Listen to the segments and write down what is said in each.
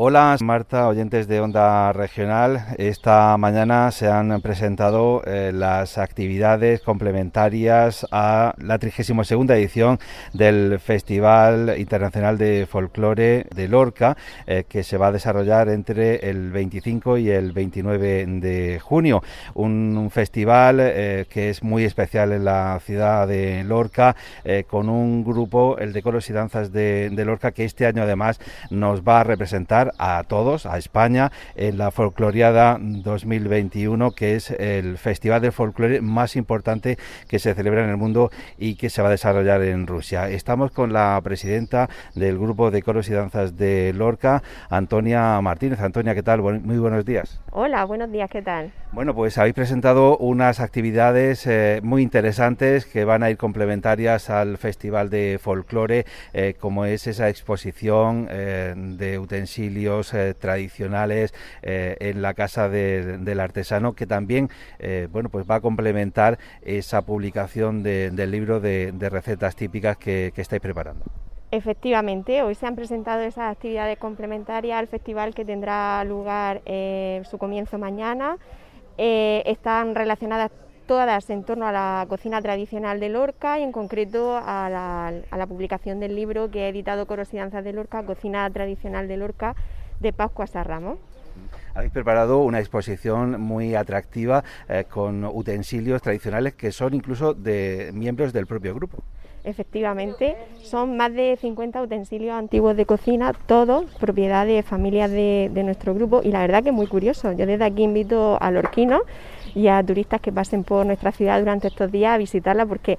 Hola Marta, oyentes de Onda Regional. Esta mañana se han presentado las actividades complementarias a la 32ª edición del Festival Internacional de Folclore de Lorca, que se va a desarrollar entre el 25 y el 29 de junio. Un festival que es muy especial en la ciudad de Lorca, con un grupo, el de Coros y Danzas de Lorca, que este año además nos va a representar a todos, a España, en la Folcloriada 2021, que es el festival de folclore más importante que se celebra en el mundo y que se va a desarrollar en Rusia. Estamos con la presidenta del grupo de Coros y Danzas de Lorca, Antonia Martínez. Antonia, ¿qué tal? Muy buenos días. Hola, buenos días, ¿qué tal? Bueno, pues habéis presentado unas actividades muy interesantes que van a ir complementarias al Festival de Folclore, como es esa exposición de utensilios tradicionales en la Casa del Artesano, que también pues va a complementar esa publicación del libro de recetas típicas que estáis preparando. Efectivamente, hoy se han presentado esas actividades complementarias al festival, que tendrá lugar su comienzo mañana. Están relacionadas todas en torno a la cocina tradicional de Lorca y en concreto a la publicación del libro que ha editado Coros y Danzas de Lorca, Cocina Tradicional de Lorca, de Pascua Sarramo. Habéis preparado una exposición muy atractiva con utensilios tradicionales que son incluso de miembros del propio grupo. Efectivamente, son más de 50 utensilios antiguos de cocina, todos propiedad de familias de nuestro grupo, y la verdad que es muy curioso. Yo desde aquí invito a lorquinos y a turistas que pasen por nuestra ciudad durante estos días a visitarla, porque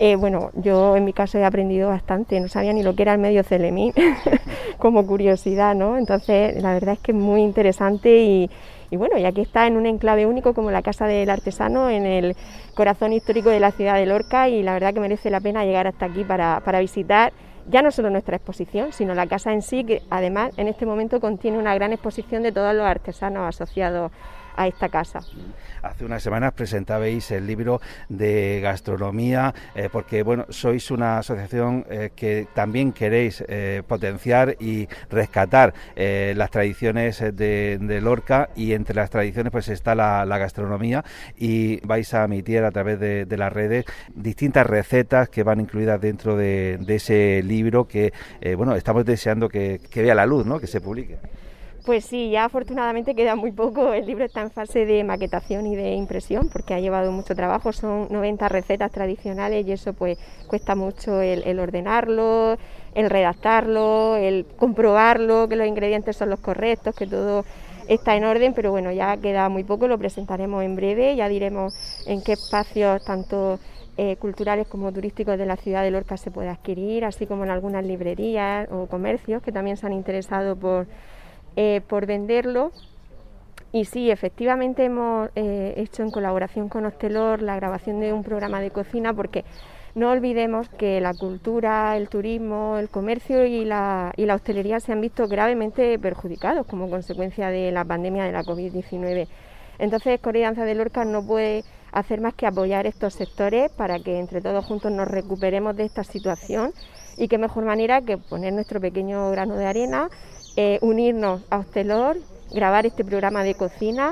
yo en mi caso he aprendido bastante, no sabía ni lo que era el medio celemín como curiosidad, ¿no? Entonces la verdad es que es muy interesante y aquí está en un enclave único como la Casa del Artesano, en el corazón histórico de la ciudad de Lorca, y la verdad que merece la pena llegar hasta aquí para visitar ya no solo nuestra exposición, sino la casa en sí, que además en este momento contiene una gran exposición de todos los artesanos asociados a esta casa. Hace unas semanas presentabais el libro de gastronomía, porque sois una asociación que también queréis potenciar y rescatar las tradiciones de Lorca, y entre las tradiciones pues está la gastronomía, y vais a emitir a través de las redes distintas recetas que van incluidas dentro de ese libro que estamos deseando que vea la luz, ¿no? Que se publique. Pues sí, ya afortunadamente queda muy poco. El libro está en fase de maquetación y de impresión porque ha llevado mucho trabajo. Son 90 recetas tradicionales y eso pues cuesta mucho el ordenarlo, el redactarlo, el comprobarlo, que los ingredientes son los correctos, que todo está en orden, pero bueno, ya queda muy poco. Lo presentaremos en breve, ya diremos en qué espacios tanto culturales como turísticos de la ciudad de Lorca se puede adquirir, así como en algunas librerías o comercios que también se han interesado por venderlo. Y sí, efectivamente hemos hecho en colaboración con Hostelor la grabación de un programa de cocina, porque no olvidemos que la cultura, el turismo, el comercio y la hostelería se han visto gravemente perjudicados como consecuencia de la pandemia de la COVID-19. Entonces, Coros y Danzas de Lorca no puede hacer más que apoyar estos sectores para que entre todos juntos nos recuperemos de esta situación, y qué mejor manera que poner nuestro pequeño grano de arena, unirnos a Hostelor, grabar este programa de cocina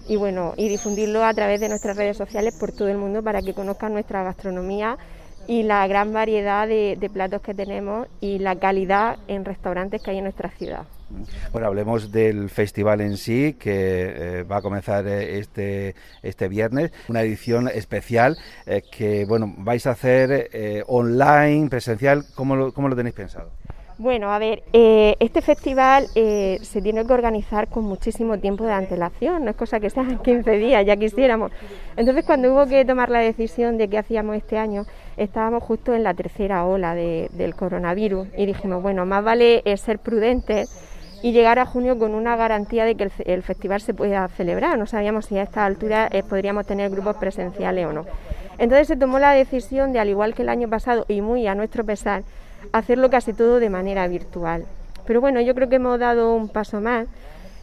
y difundirlo a través de nuestras redes sociales por todo el mundo para que conozcan nuestra gastronomía y la gran variedad de platos que tenemos y la calidad en restaurantes que hay en nuestra ciudad. Bueno, hablemos del festival en sí, que va a comenzar este viernes, una edición especial que vais a hacer online, presencial. ¿Cómo lo tenéis pensado? Bueno, a ver, este festival se tiene que organizar con muchísimo tiempo de antelación, no es cosa que sean 15 días, ya quisiéramos. Entonces, cuando hubo que tomar la decisión de qué hacíamos este año, estábamos justo en la tercera ola del coronavirus y dijimos, más vale ser prudentes y llegar a junio con una garantía de que el festival se pueda celebrar. No sabíamos si a esta altura podríamos tener grupos presenciales o no. Entonces se tomó la decisión de, al igual que el año pasado y muy a nuestro pesar, hacerlo casi todo de manera virtual. Pero yo creo que hemos dado un paso más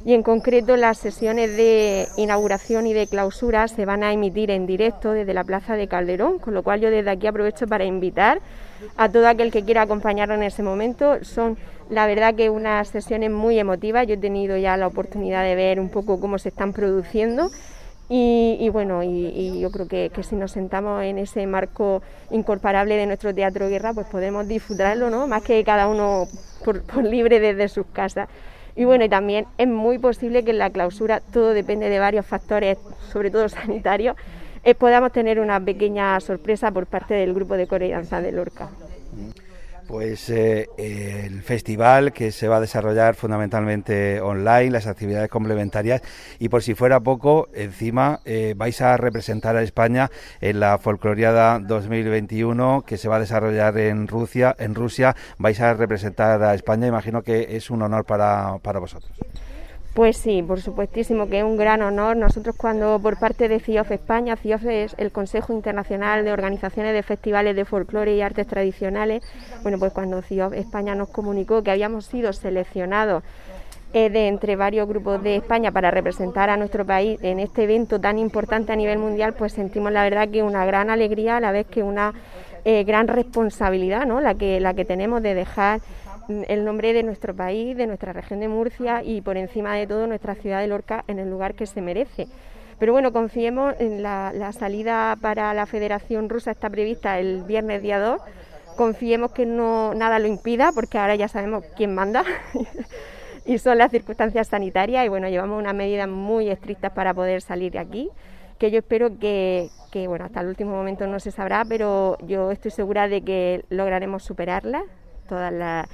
y en concreto las sesiones de inauguración y de clausura se van a emitir en directo desde la Plaza de Calderón, con lo cual yo desde aquí aprovecho para invitar a todo aquel que quiera acompañarnos en ese momento. Son la verdad que unas sesiones muy emotivas, yo he tenido ya la oportunidad de ver un poco cómo se están produciendo. Y yo creo que si nos sentamos en ese marco incomparable de nuestro Teatro Guerra, pues podemos disfrutarlo, ¿no? Más que cada uno por libre desde sus casas. Y bueno, y también es muy posible que en la clausura, todo depende de varios factores, sobre todo sanitarios, podamos tener una pequeña sorpresa por parte del grupo de coro y danza de Lorca. Pues el festival, que se va a desarrollar fundamentalmente online, las actividades complementarias, y por si fuera poco, encima vais a representar a España en la Folcloriada 2021 que se va a desarrollar en Rusia. Vais a representar a España, imagino que es un honor para vosotros. Pues sí, por supuestísimo que es un gran honor. Nosotros cuando por parte de CIOF España, CIOF es el Consejo Internacional de Organizaciones de Festivales de Folclore y Artes Tradicionales, bueno, pues cuando CIOF España nos comunicó que habíamos sido seleccionados de entre varios grupos de España para representar a nuestro país en este evento tan importante a nivel mundial, pues sentimos la verdad que una gran alegría, a la vez que una gran responsabilidad, ¿no? la que tenemos de dejar el nombre de nuestro país, de nuestra región de Murcia y por encima de todo nuestra ciudad de Lorca en el lugar que se merece. Pero bueno, confiemos en la salida para la Federación Rusa, está prevista el viernes día 2, confiemos que nada lo impida, porque ahora ya sabemos quién manda y son las circunstancias sanitarias, y bueno, llevamos unas medidas muy estrictas para poder salir de aquí, que yo espero que bueno, hasta el último momento no se sabrá, pero yo estoy segura de que lograremos superarlas, todos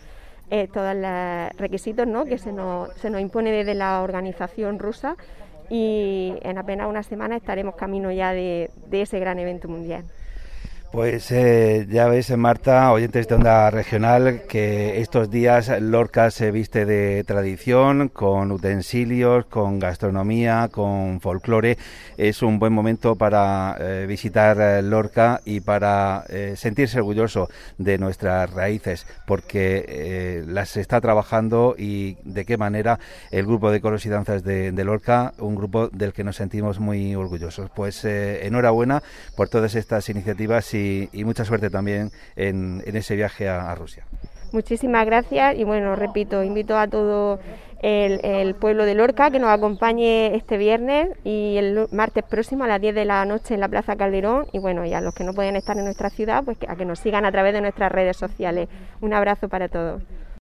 los requisitos, ¿no?, que se nos impone desde la organización rusa, y en apenas una semana estaremos camino ya de ese gran evento mundial. Pues ya ves, Marta, oyentes de Onda Regional, que estos días Lorca se viste de tradición, con utensilios, con gastronomía, con folclore. Es un buen momento para visitar Lorca y para sentirse orgulloso de nuestras raíces, porque las está trabajando, y de qué manera el grupo de coros y danzas de Lorca, un grupo del que nos sentimos muy orgullosos. Pues enhorabuena por todas estas iniciativas y mucha suerte también en ese viaje a Rusia. Muchísimas gracias, y bueno, repito, invito a todo el pueblo de Lorca que nos acompañe este viernes y el martes próximo a las 10 de la noche en la Plaza Calderón, y bueno, y a los que no pueden estar en nuestra ciudad, pues a que nos sigan a través de nuestras redes sociales. Un abrazo para todos.